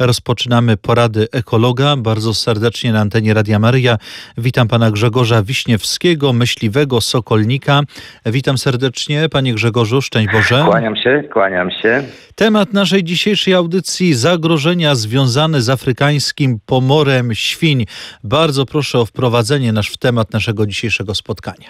Rozpoczynamy porady ekologa. Bardzo serdecznie na antenie Radia Maryja. Witam pana Grzegorza Wiśniewskiego, myśliwego, sokolnika. Witam serdecznie, panie Grzegorzu, szczęść Boże. Kłaniam się. Temat naszej dzisiejszej audycji: zagrożenia związane z afrykańskim pomorem świń. Bardzo proszę o wprowadzenie w temat naszego dzisiejszego spotkania.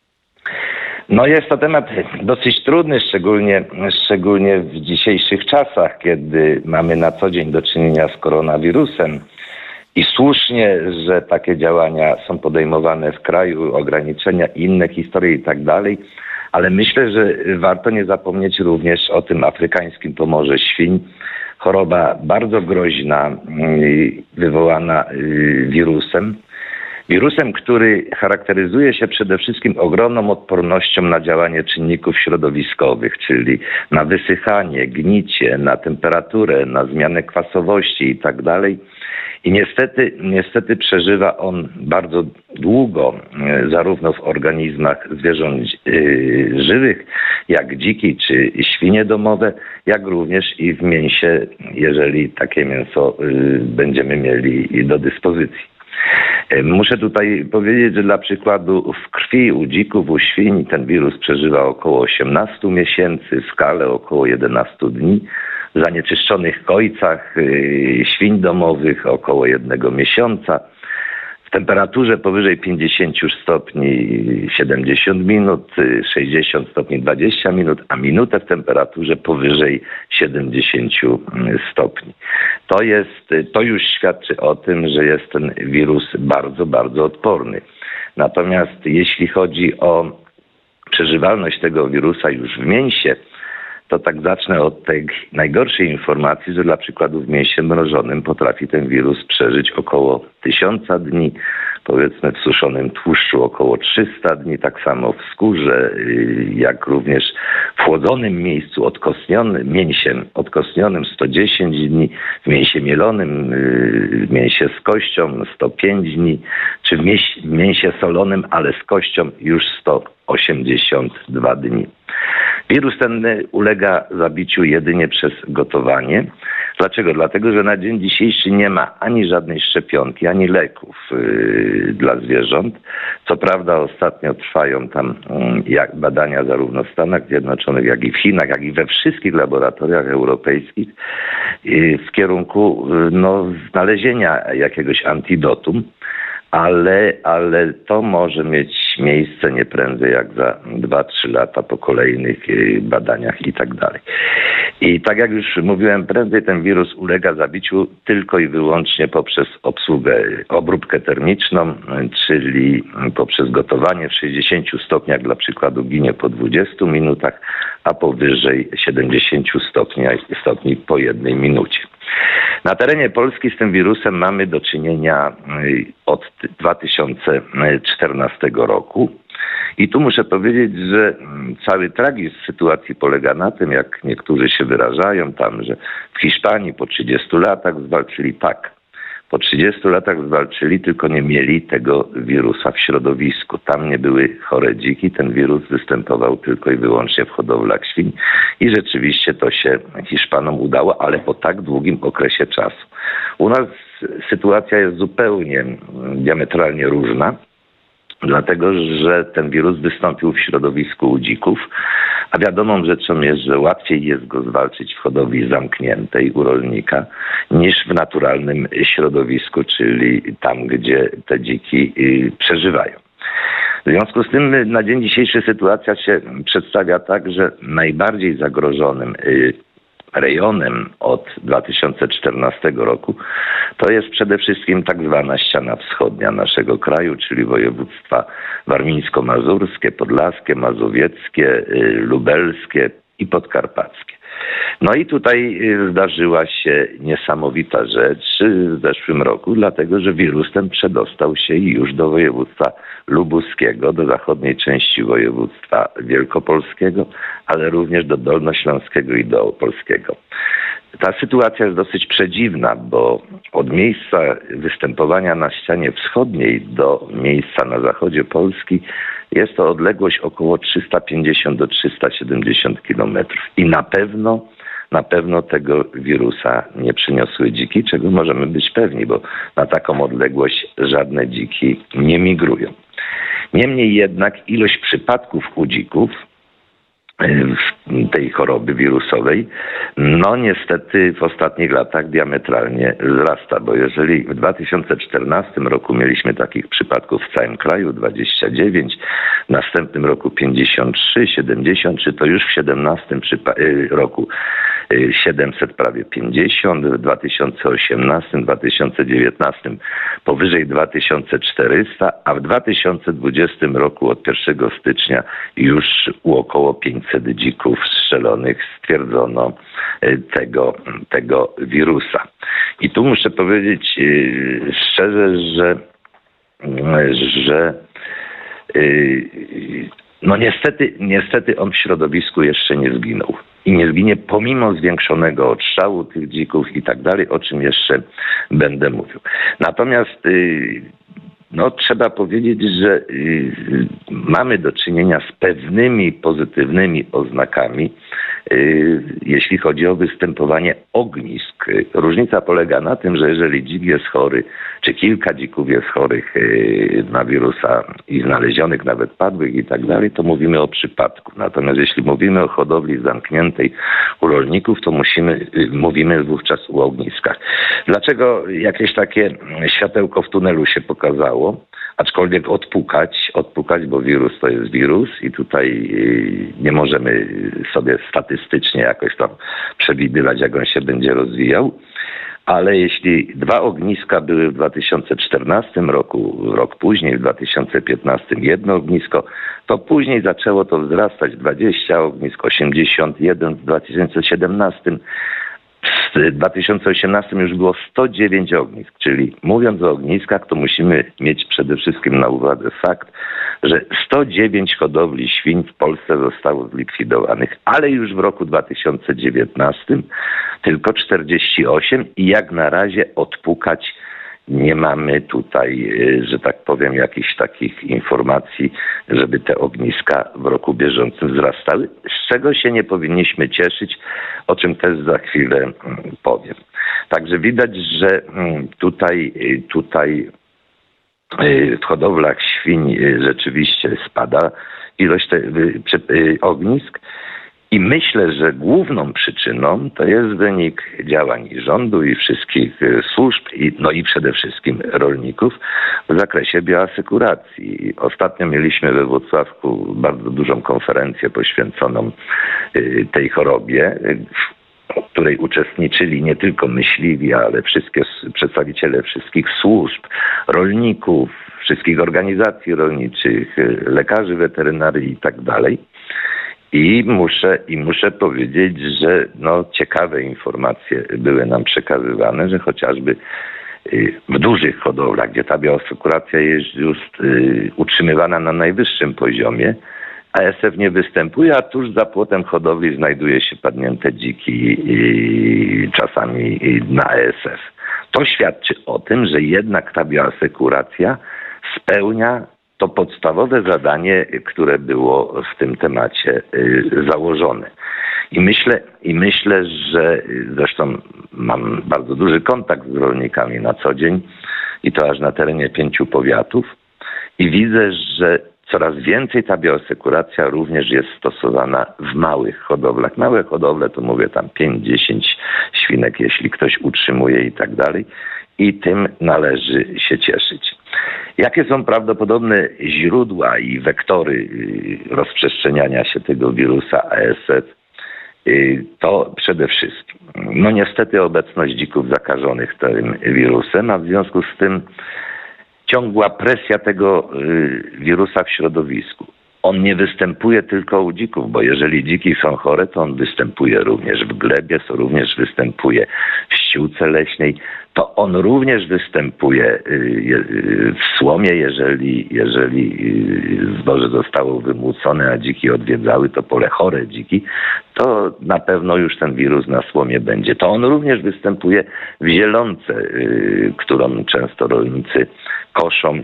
No jest to temat dosyć trudny, szczególnie w dzisiejszych czasach, kiedy mamy na co dzień do czynienia z koronawirusem. I słusznie, że takie działania są podejmowane w kraju, ograniczenia, inne historie i tak dalej. Ale myślę, że warto nie zapomnieć również o tym afrykańskim pomorze świń. Choroba bardzo groźna, wywołana wirusem. Wirusem, który charakteryzuje się przede wszystkim ogromną odpornością na działanie czynników środowiskowych, czyli na wysychanie, gnicie, na temperaturę, na zmianę kwasowości i tak dalej. I niestety przeżywa on bardzo długo, zarówno w organizmach zwierząt żywych, jak dziki czy świnie domowe, jak również i w mięsie, jeżeli takie mięso będziemy mieli do dyspozycji. Muszę tutaj powiedzieć, że dla przykładu w krwi u dzików, u świń ten wirus przeżywa około 18 miesięcy, w skale około 11 dni. W zanieczyszczonych kojcach świń domowych około 1 miesiąca. W temperaturze powyżej 50 stopni 70 minut, 60 stopni 20 minut, a minutę w temperaturze powyżej 70 stopni. To już świadczy o tym, że jest ten wirus bardzo, bardzo odporny. Natomiast jeśli chodzi o przeżywalność tego wirusa już w mięsie, to tak zacznę od tej najgorszej informacji, że dla przykładu w mięsie mrożonym potrafi ten wirus przeżyć około 1000 dni, powiedzmy w suszonym tłuszczu około 300 dni, tak samo w skórze, jak również w chłodzonym miejscu, mięsiem odkostnionym 110 dni, w mięsie mielonym, w mięsie z kością 105 dni, czy w mięsie solonym, ale z kością już 182 dni. Wirus ten ulega zabiciu jedynie przez gotowanie. Dlaczego? Dlatego, że na dzień dzisiejszy nie ma ani żadnej szczepionki, ani leków dla zwierząt. Co prawda ostatnio trwają tam badania zarówno w Stanach Zjednoczonych, jak i w Chinach, jak i we wszystkich laboratoriach europejskich w kierunku znalezienia jakiegoś antidotum. Ale to może mieć miejsce nie prędzej jak za 2-3 lata po kolejnych badaniach i tak dalej. I tak jak już mówiłem, prędzej ten wirus ulega zabiciu tylko i wyłącznie poprzez obróbkę termiczną, czyli poprzez gotowanie w 60 stopniach, dla przykładu ginie po 20 minutach, a powyżej 70 stopni po 1 minucie. Na terenie Polski z tym wirusem mamy do czynienia od 2014 roku. I tu muszę powiedzieć, że cały tragizm sytuacji polega na tym, jak niektórzy się wyrażają tam, że w Hiszpanii po 30 latach zwalczyli Po 30 latach zwalczyli, tylko nie mieli tego wirusa w środowisku. Tam nie były chore dziki, ten wirus występował tylko i wyłącznie w hodowlach świń i rzeczywiście to się Hiszpanom udało, ale po tak długim okresie czasu. U nas sytuacja jest zupełnie diametralnie różna, dlatego że ten wirus wystąpił w środowisku u dzików, a wiadomą rzeczą jest, że łatwiej jest go zwalczyć w hodowli zamkniętej u rolnika niż w naturalnym środowisku, czyli tam, gdzie te dziki przeżywają. W związku z tym na dzień dzisiejszy sytuacja się przedstawia tak, że najbardziej zagrożonym rejonem od 2014 roku to jest przede wszystkim tak zwana ściana wschodnia naszego kraju, czyli województwa warmińsko-mazurskie, podlaskie, mazowieckie, lubelskie i podkarpackie. No i tutaj zdarzyła się niesamowita rzecz w zeszłym roku, dlatego że wirus ten przedostał się już do województwa lubuskiego, do zachodniej części województwa wielkopolskiego, ale również do dolnośląskiego i do opolskiego. Ta sytuacja jest dosyć przedziwna, bo od miejsca występowania na ścianie wschodniej do miejsca na zachodzie Polski jest to odległość około 350 do 370 kilometrów. I na pewno na pewno tego wirusa nie przyniosły dziki, czego możemy być pewni, bo na taką odległość żadne dziki nie migrują. Niemniej jednak ilość przypadków u dzików tej choroby wirusowej, no niestety w ostatnich latach diametralnie wzrasta, bo jeżeli w 2014 roku mieliśmy takich przypadków w całym kraju 29, w następnym roku 53, 73, to już w 17 roku 700 prawie 50, w 2018, 2019 powyżej 2400, a w 2020 roku od 1 stycznia już u około 500 dzików strzelonych stwierdzono tego wirusa. I tu muszę powiedzieć szczerze, że no niestety on w środowisku jeszcze nie zginął. I nie zginie pomimo zwiększonego odstrzału tych dzików i tak dalej, o czym jeszcze będę mówił. Natomiast no, trzeba powiedzieć, że mamy do czynienia z pewnymi pozytywnymi oznakami, jeśli chodzi o występowanie ognisk. Różnica polega na tym, że jeżeli dzik jest chory, czy kilka dzików jest chorych na wirusa i znalezionych, nawet padłych i tak dalej, to mówimy o przypadku. Natomiast jeśli mówimy o hodowli zamkniętej u rolników, to mówimy wówczas o ogniskach. Dlaczego jakieś takie światełko w tunelu się pokazało? Aczkolwiek odpukać, bo wirus to jest wirus i tutaj nie możemy sobie statystycznie jakoś tam przewidywać, jak on się będzie rozwijał. Ale jeśli 2 ogniska były w 2014 roku, rok później, w 2015 jedno ognisko, to później zaczęło to wzrastać, 20 ognisk, 81 w 2017. W 2018 już było 109 ognisk, czyli mówiąc o ogniskach, to musimy mieć przede wszystkim na uwadze fakt, że 109 hodowli świń w Polsce zostało zlikwidowanych, ale już w roku 2019 tylko 48 i jak na razie odpukać nie mamy tutaj, że tak powiem, jakichś takich informacji, żeby te ogniska w roku bieżącym wzrastały, z czego się nie powinniśmy cieszyć, o czym też za chwilę powiem. Także widać, że tutaj w hodowlach świń rzeczywiście spada ilość ognisk. I myślę, że główną przyczyną to jest wynik działań i rządu, i wszystkich służb, i przede wszystkim rolników w zakresie bioasekuracji. Ostatnio mieliśmy we Włocławku bardzo dużą konferencję poświęconą tej chorobie, w której uczestniczyli nie tylko myśliwi, ale przedstawiciele wszystkich służb, rolników, wszystkich organizacji rolniczych, lekarzy weterynarii i tak dalej. I muszę powiedzieć, że ciekawe informacje były nam przekazywane, że chociażby w dużych hodowlach, gdzie ta bioasekuracja jest już utrzymywana na najwyższym poziomie, ASF nie występuje, a tuż za płotem hodowli znajduje się padnięte dziki i czasami na ASF. To świadczy o tym, że jednak ta bioasekuracja spełnia to podstawowe zadanie, które było w tym temacie założone. I myślę, że zresztą mam bardzo duży kontakt z rolnikami na co dzień i to aż na terenie 5 powiatów i widzę, że coraz więcej ta bioasekuracja również jest stosowana w małych hodowlach. Małe hodowle to mówię tam 5-10 świnek, jeśli ktoś utrzymuje i tak dalej. I tym należy się cieszyć. Jakie są prawdopodobne źródła i wektory rozprzestrzeniania się tego wirusa ASF? To przede wszystkim, niestety obecność dzików zakażonych tym wirusem, a w związku z tym ciągła presja tego wirusa w środowisku. On nie występuje tylko u dzików, bo jeżeli dziki są chore, to on występuje również w glebie, również występuje w ściółce leśnej. to on również występuje w słomie, jeżeli zboże zostało wymłócone, a dziki odwiedzały to pole chore dziki, to na pewno już ten wirus na słomie będzie. To on również występuje w zielonce, którą często rolnicy koszą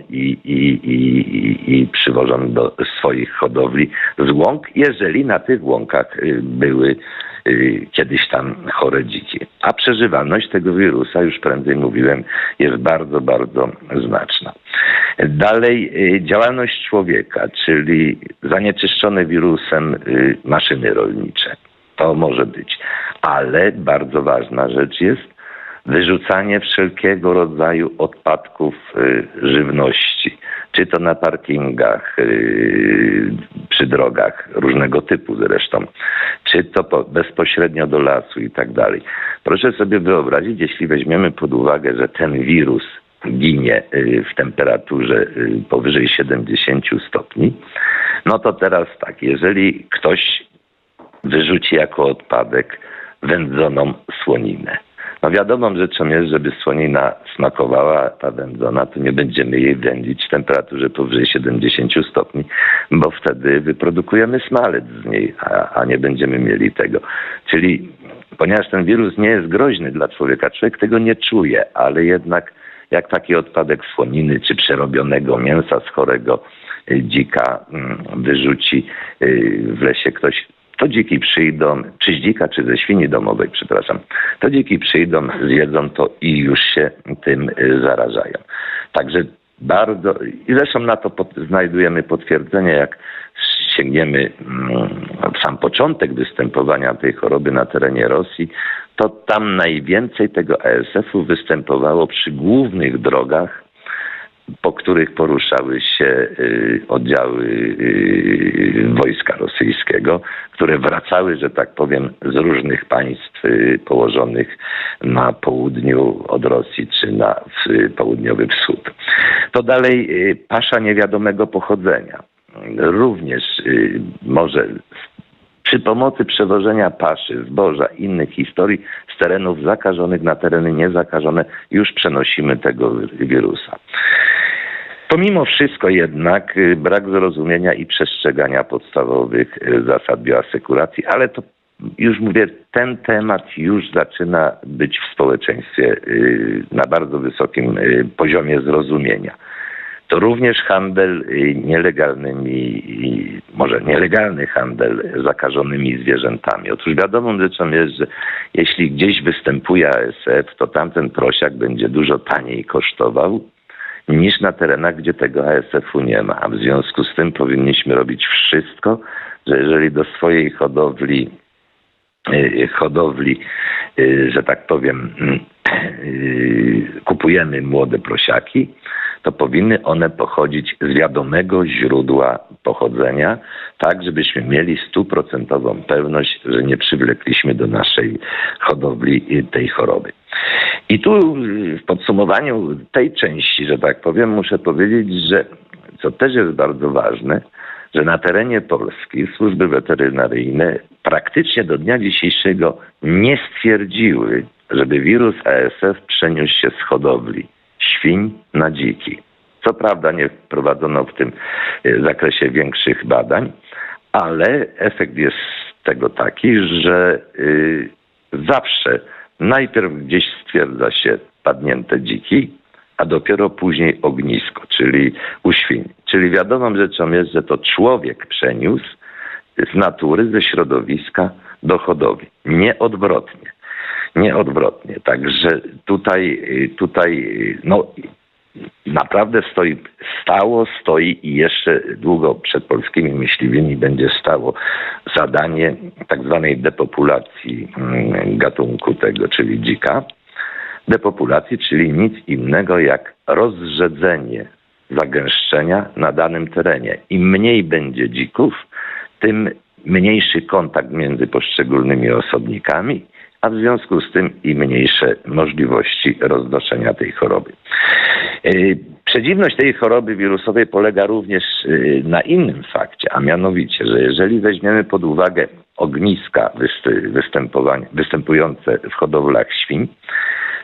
i przywożą do swoich hodowli z łąk, jeżeli na tych łąkach były kiedyś tam chore dziki. A przeżywalność tego wirusa, już prędzej mówiłem, jest bardzo, bardzo znaczna. Dalej działalność człowieka, czyli zanieczyszczone wirusem maszyny rolnicze. To może być. Ale bardzo ważna rzecz jest wyrzucanie wszelkiego rodzaju odpadków żywności. Czy to na parkingach, przy drogach, różnego typu zresztą, czy to bezpośrednio do lasu i tak dalej. Proszę sobie wyobrazić, jeśli weźmiemy pod uwagę, że ten wirus ginie w temperaturze powyżej 70 stopni, no to teraz tak, jeżeli ktoś wyrzuci jako odpadek wędzoną słoninę. No wiadomą rzeczą jest, żeby słonina smakowała, ta wędzona, to nie będziemy jej wędzić w temperaturze powyżej 70 stopni, bo wtedy wyprodukujemy smalec z niej, a nie będziemy mieli tego. Czyli ponieważ ten wirus nie jest groźny dla człowieka, człowiek tego nie czuje, ale jednak jak taki odpadek słoniny czy przerobionego mięsa z chorego dzika wyrzuci w lesie ktoś, to dziki przyjdą, czy z dzika, czy ze świni domowej, przepraszam, to dziki przyjdą, zjedzą to i już się tym zarażają. Także bardzo, i zresztą na to znajdujemy potwierdzenie, jak sięgniemy w sam początek występowania tej choroby na terenie Rosji, to tam najwięcej tego ASF-u występowało przy głównych drogach, po których poruszały się oddziały wojska rosyjskiego, które wracały, że tak powiem, z różnych państw położonych na południu od Rosji czy na południowy wschód. To dalej pasza niewiadomego pochodzenia. Również może przy pomocy przewożenia paszy, zboża, innych historii z terenów zakażonych na tereny niezakażone już przenosimy tego wirusa. Pomimo wszystko jednak brak zrozumienia i przestrzegania podstawowych zasad bioasekuracji, ale to już mówię, ten temat już zaczyna być w społeczeństwie na bardzo wysokim poziomie zrozumienia. To również handel nielegalnymi, może nielegalny handel zakażonymi zwierzętami. Otóż wiadomą rzeczą jest, że jeśli gdzieś występuje ASF, to tamten prosiak będzie dużo taniej kosztował niż na terenach, gdzie tego ASF-u nie ma. A w związku z tym powinniśmy robić wszystko, że jeżeli do swojej hodowli, że tak powiem, kupujemy młode prosiaki, to powinny one pochodzić z wiadomego źródła pochodzenia, tak żebyśmy mieli 100% pewność, że nie przywlekliśmy do naszej hodowli tej choroby. I tu w podsumowaniu tej części, że tak powiem, muszę powiedzieć, że co też jest bardzo ważne, że na terenie Polski służby weterynaryjne praktycznie do dnia dzisiejszego nie stwierdziły, żeby wirus ASF przeniósł się z hodowli świń na dziki. Co prawda nie wprowadzono w tym zakresie większych badań, ale efekt jest tego taki, że zawsze najpierw gdzieś stwierdza się padnięte dziki, a dopiero później ognisko, czyli u świń. Czyli wiadomą rzeczą jest, że to człowiek przeniósł z natury, ze środowiska do hodowli. Nie odwrotnie. Także tutaj no naprawdę stoi i jeszcze długo przed polskimi myśliwymi będzie stało zadanie tak zwanej depopulacji gatunku tego, czyli dzika. Depopulacji, czyli nic innego jak rozrzedzenie zagęszczenia na danym terenie. Im mniej będzie dzików, tym mniejszy kontakt między poszczególnymi osobnikami, a w związku z tym i mniejsze możliwości roznoszenia tej choroby. Przedziwność tej choroby wirusowej polega również na innym fakcie, a mianowicie, że jeżeli weźmiemy pod uwagę ogniska występujące w hodowlach świń,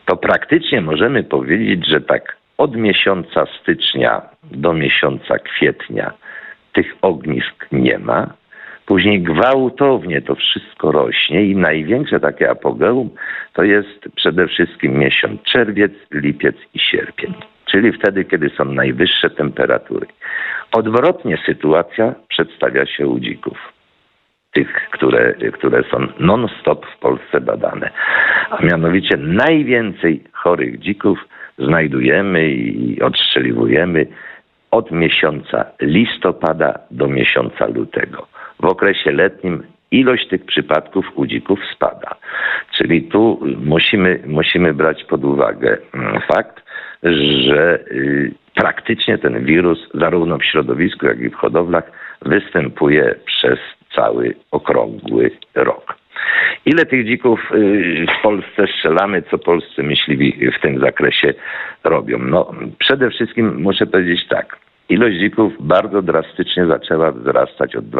to praktycznie możemy powiedzieć, że tak od miesiąca stycznia do miesiąca kwietnia tych ognisk nie ma. Później gwałtownie to wszystko rośnie i największe takie apogeum to jest przede wszystkim miesiąc czerwiec, lipiec i sierpień. Czyli wtedy, kiedy są najwyższe temperatury. Odwrotnie sytuacja przedstawia się u dzików. Tych, które są non-stop w Polsce badane. A mianowicie najwięcej chorych dzików znajdujemy i odstrzeliwujemy od miesiąca listopada do miesiąca lutego. W okresie letnim ilość tych przypadków u dzików spada. Czyli tu musimy brać pod uwagę fakt, że praktycznie ten wirus zarówno w środowisku, jak i w hodowlach występuje przez cały okrągły rok. Ile tych dzików w Polsce strzelamy, co polscy myśliwi w tym zakresie robią? No, przede wszystkim muszę powiedzieć tak. Ilość dzików bardzo drastycznie zaczęła wzrastać od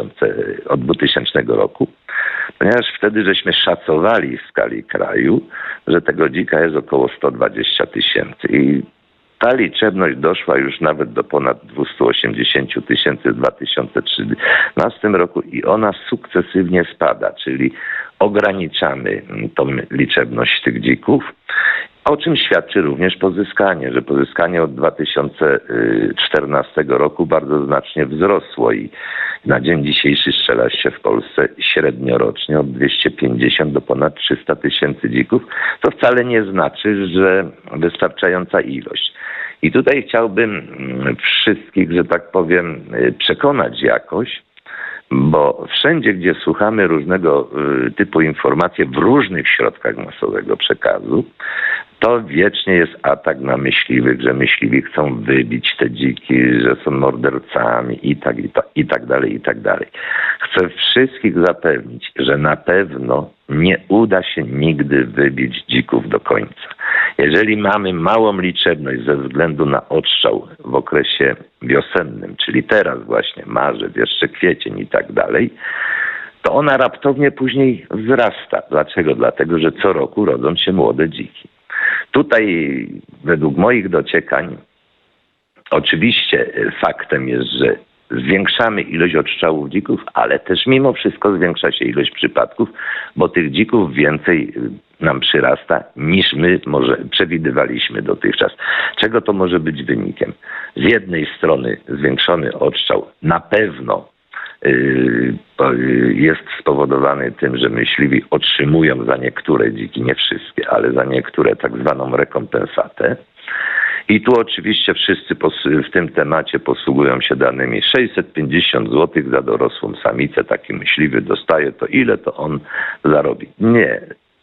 2000 roku, ponieważ wtedy żeśmy szacowali w skali kraju, że tego dzika jest około 120 tysięcy. I ta liczebność doszła już nawet do ponad 280 tysięcy w 2013 roku i ona sukcesywnie spada, czyli ograniczamy tą liczebność tych dzików, o czym świadczy również pozyskanie, że pozyskanie od 2014 roku bardzo znacznie wzrosło i na dzień dzisiejszy strzela się w Polsce średnio rocznie od 250 do ponad 300 tysięcy dzików. To wcale nie znaczy, że wystarczająca ilość. I tutaj chciałbym wszystkich, że tak powiem, przekonać jakoś, bo wszędzie, gdzie słuchamy różnego typu informacji w różnych środkach masowego przekazu, to wiecznie jest atak na myśliwych, że myśliwi chcą wybić te dziki, że są mordercami i tak dalej. Chcę wszystkich zapewnić, że na pewno nie uda się nigdy wybić dzików do końca. Jeżeli mamy małą liczebność ze względu na odstrzał w okresie wiosennym, czyli teraz właśnie marzec, jeszcze kwiecień i tak dalej, to ona raptownie później wzrasta. Dlaczego? Dlatego, że co roku rodzą się młode dziki. Tutaj według moich dociekań oczywiście faktem jest, że zwiększamy ilość odstrzałów dzików, ale też mimo wszystko zwiększa się ilość przypadków, bo tych dzików więcej nam przyrasta niż my może przewidywaliśmy dotychczas. Czego to może być wynikiem? Z jednej strony zwiększony odstrzał na pewno jest spowodowany tym, że myśliwi otrzymują za niektóre dziki, nie wszystkie, ale za niektóre tak zwaną rekompensatę. I tu oczywiście wszyscy w tym temacie posługują się danymi. 650 zł za dorosłą samicę taki myśliwy dostaje, to ile to on zarobi? Nie.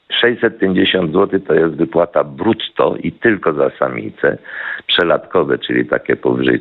650 zł to jest wypłata brutto i tylko za samice przelatkowe, czyli takie powyżej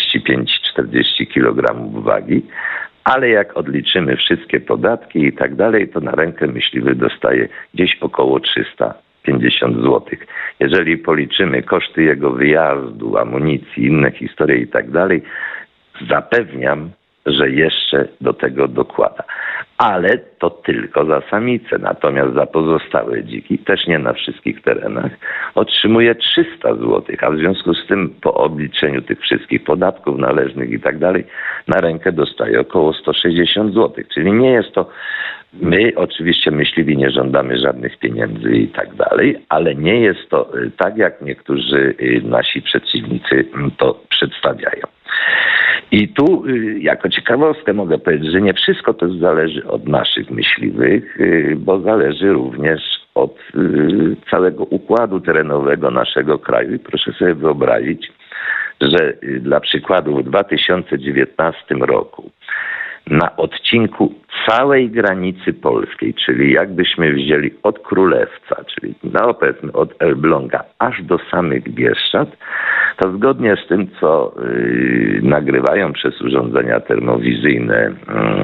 35-40 kg wagi. Ale jak odliczymy wszystkie podatki i tak dalej, to na rękę myśliwy dostaje gdzieś około 350 zł. Jeżeli policzymy koszty jego wyjazdu, amunicji, inne historie i tak dalej, zapewniam, że jeszcze do tego dokłada. Ale to tylko za samicę. Natomiast za pozostałe dziki, też nie na wszystkich terenach, otrzymuje 300 zł. A w związku z tym po obliczeniu tych wszystkich podatków należnych i tak dalej, na rękę dostaje około 160 zł. Czyli nie jest to... My oczywiście myśliwi nie żądamy żadnych pieniędzy i tak dalej, ale nie jest to tak, jak niektórzy nasi przeciwnicy to przedstawiają. I tu jako ciekawostkę mogę powiedzieć, że nie wszystko to zależy od naszych myśliwych, bo zależy również od całego układu terenowego naszego kraju. I proszę sobie wyobrazić, że dla przykładu w 2019 roku na odcinku całej granicy polskiej, czyli jakbyśmy wzięli od Królewca, czyli no powiedzmy od Elbląga aż do samych Bieszczad, to zgodnie z tym, co nagrywają przez urządzenia termowizyjne,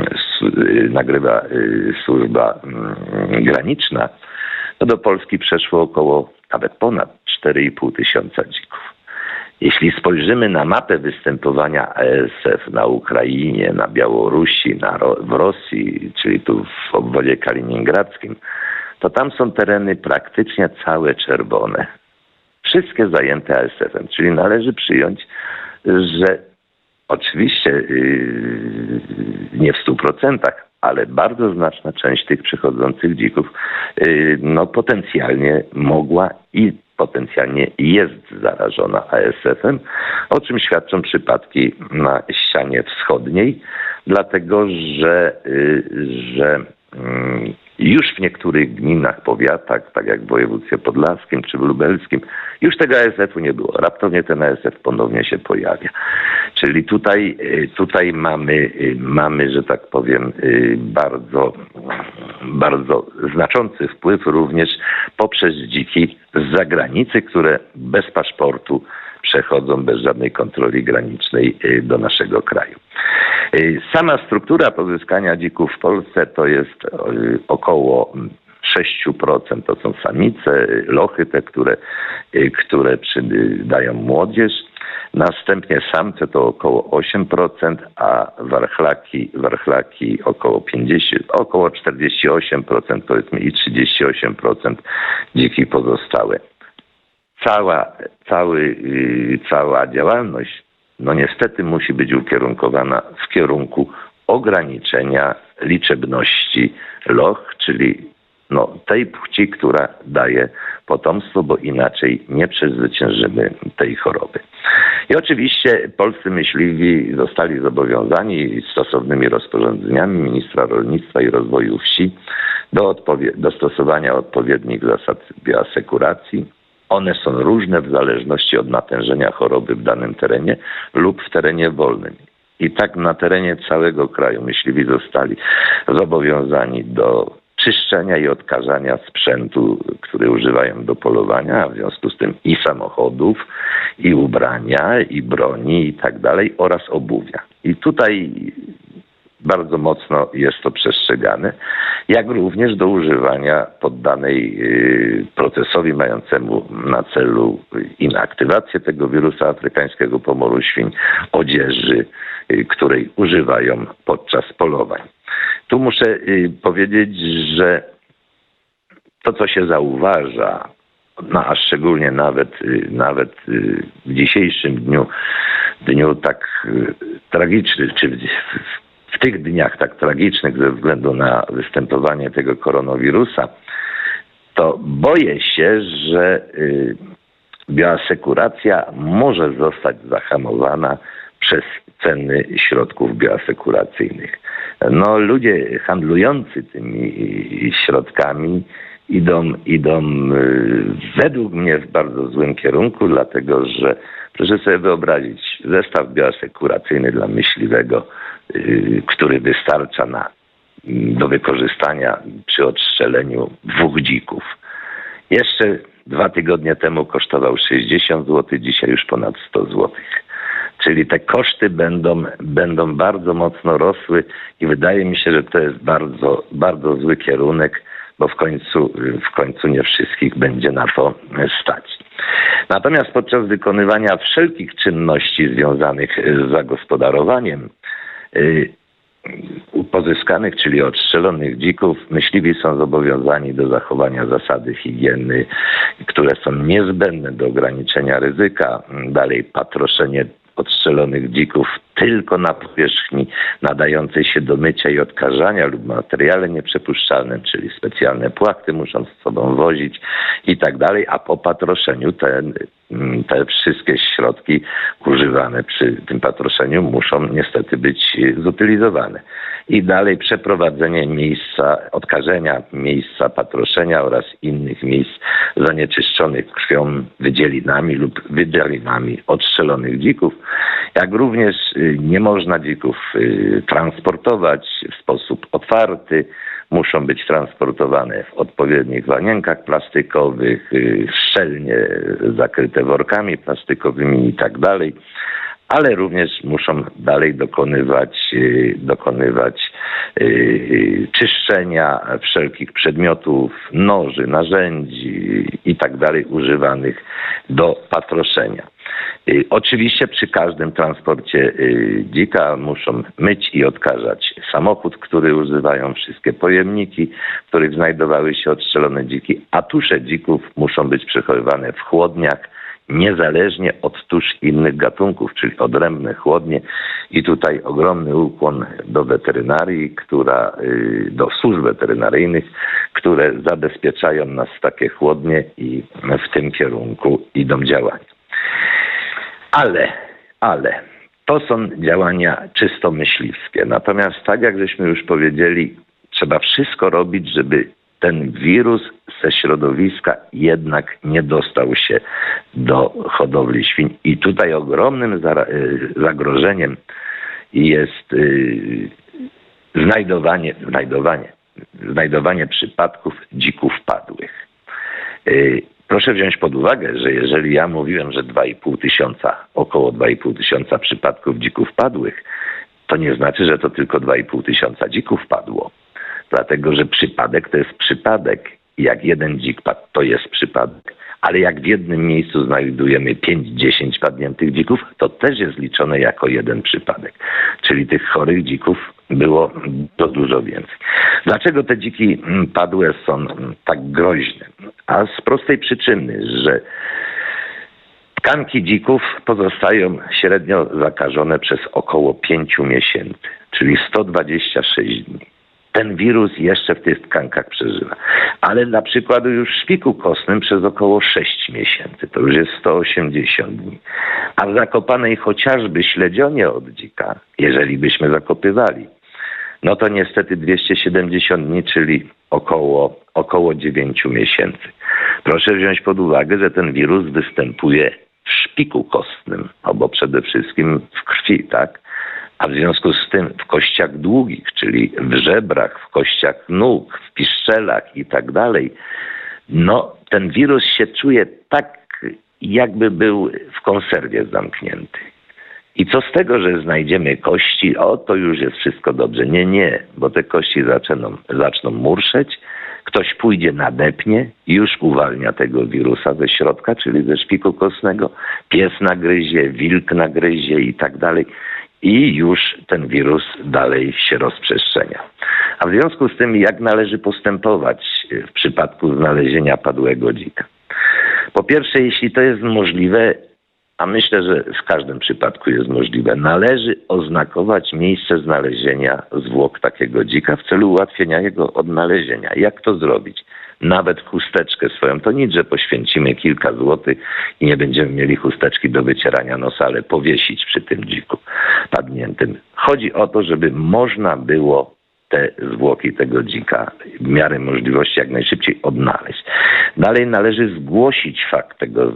nagrywa służba graniczna, to do Polski przeszło około, nawet ponad 4,5 tysiąca dzików. Jeśli spojrzymy na mapę występowania ASF na Ukrainie, na Białorusi, w Rosji, czyli tu w obwodzie kaliningradzkim, to tam są tereny praktycznie całe czerwone. Wszystkie zajęte ASF-em, czyli należy przyjąć, że oczywiście nie w 100%, ale bardzo znaczna część tych przychodzących dzików potencjalnie mogła i potencjalnie jest zarażona ASF-em, o czym świadczą przypadki na ścianie wschodniej, dlatego że już w niektórych gminach, powiatach, tak jak w województwie podlaskim czy w lubelskim, już tego ASF-u nie było. Raptownie ten ASF ponownie się pojawia. Czyli tutaj mamy, że tak powiem, bardzo znaczący wpływ również poprzez dziki z zagranicy, które bez paszportu przechodzą bez żadnej kontroli granicznej do naszego kraju. Sama struktura pozyskania dzików w Polsce to jest około 6%. To są samice, lochy te, które dają młodzież. Następnie samce to około 8%, a warchlaki około 48%, powiedzmy, i 38% dziki pozostałe. Cała działalność niestety musi być ukierunkowana w kierunku ograniczenia liczebności loch, czyli tej płci, która daje potomstwo, bo inaczej nie przezwyciężymy tej choroby. I oczywiście polscy myśliwi zostali zobowiązani stosownymi rozporządzeniami ministra rolnictwa i rozwoju wsi do stosowania odpowiednich zasad bioasekuracji. One są różne w zależności od natężenia choroby w danym terenie lub w terenie wolnym. I tak na terenie całego kraju myśliwi zostali zobowiązani do czyszczenia i odkażania sprzętu, który używają do polowania, a w związku z tym i samochodów, i ubrania, i broni i tak dalej, oraz obuwia. I tutaj bardzo mocno jest to przestrzegane, jak również do używania poddanej procesowi mającemu na celu inaktywację tego wirusa afrykańskiego pomoru świń, odzieży, której używają podczas polowań. Tu muszę powiedzieć, że to, co się zauważa, a szczególnie nawet w dzisiejszym dniu tak tragicznym, czy w tych dniach tak tragicznych ze względu na występowanie tego koronawirusa, to boję się, że bioasekuracja może zostać zahamowana przez ceny środków bioasekuracyjnych. Ludzie handlujący tymi środkami idą według mnie w bardzo złym kierunku, dlatego że proszę sobie wyobrazić zestaw bioasekuracyjny dla myśliwego, który wystarcza do wykorzystania przy odstrzeleniu 2 dzików. Jeszcze 2 tygodnie temu kosztował 60 zł, dzisiaj już ponad 100 zł. Czyli te koszty będą bardzo mocno rosły i wydaje mi się, że to jest bardzo, bardzo zły kierunek, bo w końcu nie wszystkich będzie na to stać. Natomiast podczas wykonywania wszelkich czynności związanych z zagospodarowaniem pozyskanych, czyli odstrzelonych dzików, myśliwi są zobowiązani do zachowania zasady higieny, które są niezbędne do ograniczenia ryzyka. Dalej patroszenie odstrzelonych dzików tylko na powierzchni nadającej się do mycia i odkażania lub materiale nieprzepuszczalnym, czyli specjalne płachty muszą z sobą wozić i tak dalej, a po patroszeniu te wszystkie środki używane przy tym patroszeniu muszą niestety być zutylizowane. I dalej przeprowadzenie odkażenia miejsca patroszenia oraz innych miejsc zanieczyszczonych krwią, wydzielinami lub wydalinami odstrzelonych dzików, jak również nie można dzików transportować w sposób otwarty. Muszą być transportowane w odpowiednich wanienkach plastikowych, szczelnie zakryte workami plastikowymi i tak dalej, ale również muszą dalej dokonywać czyszczenia wszelkich przedmiotów, noży, narzędzi i tak dalej używanych do patroszenia. Oczywiście przy każdym transporcie dzika muszą myć i odkażać samochód, który używają, wszystkie pojemniki, w których znajdowały się odstrzelone dziki, a tusze dzików muszą być przechowywane w chłodniach, niezależnie od tusz innych gatunków, czyli odrębne chłodnie. I tutaj ogromny ukłon do weterynarii, do służb weterynaryjnych, które zabezpieczają nas takie chłodnie i w tym kierunku idą działania. Ale to są działania czysto myśliwskie. Natomiast tak jak żeśmy już powiedzieli, trzeba wszystko robić, żeby ten wirus ze środowiska jednak nie dostał się do hodowli świń. I tutaj ogromnym zagrożeniem jest znajdowanie przypadków dzików padłych. Proszę wziąć pod uwagę, że jeżeli ja mówiłem, że około 2,5 tysiąca przypadków dzików padłych, to nie znaczy, że to tylko 2,5 tysiąca dzików padło. Dlatego, że przypadek to jest przypadek. Jak jeden dzik padł, to jest przypadek. Ale jak w jednym miejscu znajdujemy 5-10 padniętych dzików, to też jest liczone jako jeden przypadek. Czyli tych chorych dzików było dużo więcej. Dlaczego te dziki padłe są tak groźne? A z prostej przyczyny, że tkanki dzików pozostają średnio zakażone przez około 5 miesięcy, czyli 126 dni. Ten wirus jeszcze w tych tkankach przeżywa. Ale na przykład już w szpiku kostnym przez około 6 miesięcy. To już jest 180 dni. A w zakopanej chociażby śledzionie od dzika, jeżeli byśmy zakopywali, no to niestety 270 dni, czyli około 9 miesięcy. Proszę wziąć pod uwagę, że ten wirus występuje w szpiku kostnym, bo przede wszystkim w krwi, tak? A w związku z tym w kościach długich, czyli w żebrach, w kościach nóg, w piszczelach i tak dalej, no ten wirus się czuje tak, jakby był w konserwie zamknięty. I co z tego, że znajdziemy kości, to już jest wszystko dobrze. Nie, bo te kości zaczną murszeć, ktoś pójdzie, nadepnie i już uwalnia tego wirusa ze środka, czyli ze szpiku kostnego, pies nagryzie, wilk nagryzie i tak dalej. I już ten wirus dalej się rozprzestrzenia. A w związku z tym, jak należy postępować w przypadku znalezienia padłego dzika? Po pierwsze, jeśli to jest możliwe, a myślę, że w każdym przypadku jest możliwe, należy oznakować miejsce znalezienia zwłok takiego dzika w celu ułatwienia jego odnalezienia. Jak to zrobić? Nawet chusteczkę swoją, to nic, że poświęcimy kilka złotych i nie będziemy mieli chusteczki do wycierania nosa, ale powiesić przy tym dziku padniętym. Chodzi o to, żeby można było te zwłoki tego dzika w miarę możliwości jak najszybciej odnaleźć. Dalej należy zgłosić fakt tego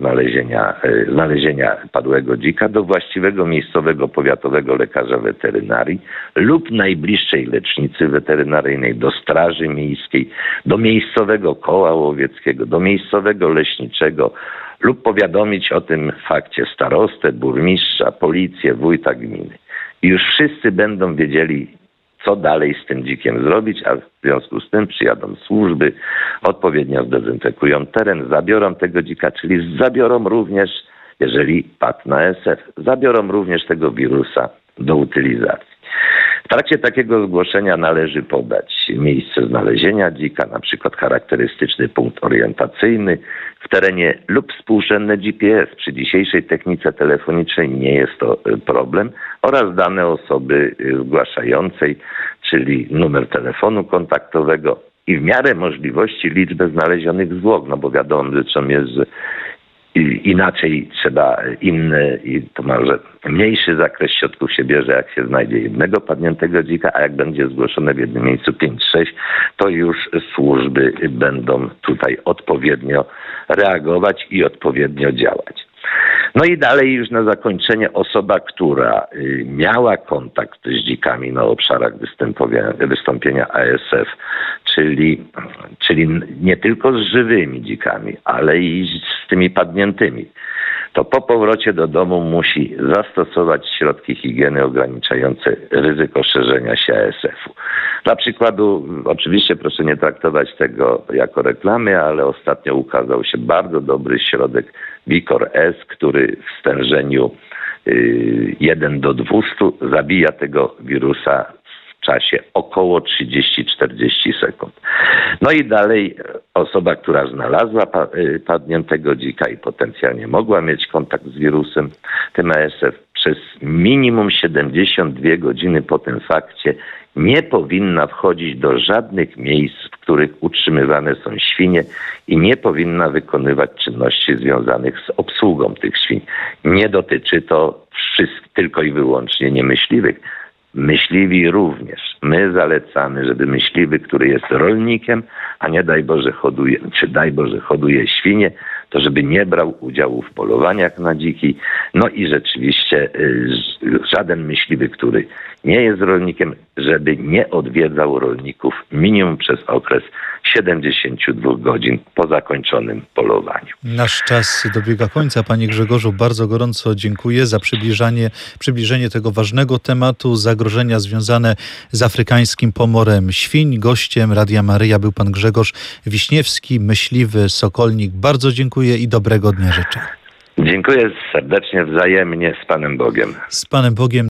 znalezienia padłego dzika do właściwego miejscowego powiatowego lekarza weterynarii lub najbliższej lecznicy weterynaryjnej, do straży miejskiej, do miejscowego koła łowieckiego, do miejscowego leśniczego lub powiadomić o tym fakcie starostę, burmistrza, policję, wójta gminy. I już wszyscy będą wiedzieli, co dalej z tym dzikiem zrobić, a w związku z tym przyjadą służby, odpowiednio zdezynfekują teren, zabiorą tego dzika, czyli zabiorą również, jeżeli padł na ASF, zabiorą również tego wirusa do utylizacji. W trakcie takiego zgłoszenia należy podać miejsce znalezienia dzika, na przykład charakterystyczny punkt orientacyjny w terenie lub współrzędne GPS. Przy dzisiejszej technice telefonicznej nie jest to problem, oraz dane osoby zgłaszającej, czyli numer telefonu kontaktowego i w miarę możliwości liczbę znalezionych zwłok, no bo wiadomo, rzeczą jest, że inaczej trzeba inny i to może mniejszy zakres środków się bierze, jak się znajdzie jednego padniętego dzika, a jak będzie zgłoszone w jednym miejscu 5-6, to już służby będą tutaj odpowiednio reagować i odpowiednio działać. No i dalej już na zakończenie osoba, która miała kontakt z dzikami na obszarach wystąpienia ASF, czyli nie tylko z żywymi dzikami, ale i z tymi padniętymi, to po powrocie do domu musi zastosować środki higieny ograniczające ryzyko szerzenia się ASF-u. Dla przykładu, oczywiście proszę nie traktować tego jako reklamy, ale ostatnio ukazał się bardzo dobry środek Wikor S, który w stężeniu 1:200 zabija tego wirusa w czasie około 30-40 sekund. No i dalej osoba, która znalazła padniętego dzika i potencjalnie mogła mieć kontakt z wirusem, tym ASF, przez minimum 72 godziny po tym fakcie nie powinna wchodzić do żadnych miejsc, w których utrzymywane są świnie i nie powinna wykonywać czynności związanych z obsługą tych świń. Nie dotyczy to tylko i wyłącznie niemyśliwych. Myśliwi również. My zalecamy, żeby myśliwy, który jest rolnikiem, a nie daj Boże hoduje świnie, to żeby nie brał udziału w polowaniach na dziki. No i rzeczywiście żaden myśliwy, który nie jest rolnikiem, żeby nie odwiedzał rolników minimum przez okres 72 godzin po zakończonym polowaniu. Nasz czas dobiega końca. Panie Grzegorzu, bardzo gorąco dziękuję za przybliżenie tego ważnego tematu, zagrożenia związane z afrykańskim pomorem świń. Gościem Radia Maryja był pan Grzegorz Wiśniewski, myśliwy sokolnik. Bardzo dziękuję i dobrego dnia życzę. Dziękuję serdecznie, wzajemnie, z Panem Bogiem. Z Panem Bogiem.